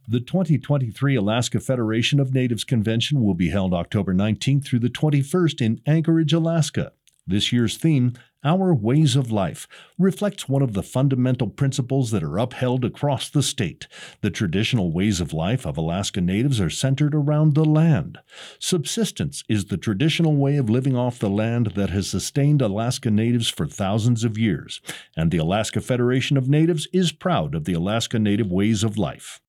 The 2023 Alaska Federation of Natives Convention will be held October 19th through the 21st in Anchorage, Alaska. This year's theme, Our Ways of Life, reflects one of the fundamental principles that are upheld across the state. The traditional ways of life of Alaska Natives are centered around the land. Subsistence is the traditional way of living off the land that has sustained Alaska Natives for thousands of years, and the Alaska Federation of Natives is proud of the Alaska Native ways of life.